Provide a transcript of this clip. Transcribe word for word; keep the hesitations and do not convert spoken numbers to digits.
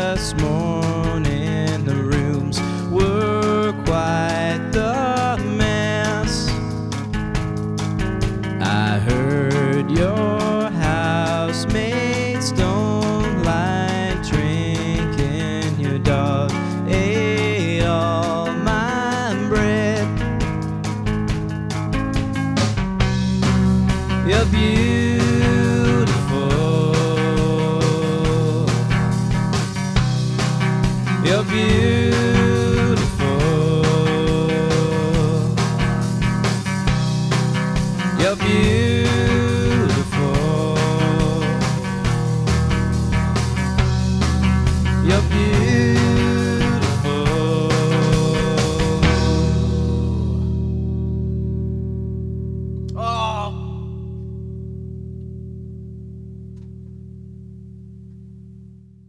this morning. The rooms were quite the mess. I heard your housemates don't like drinking. Your dog ate all my bread. You're beautiful. You're beautiful. You're beautiful.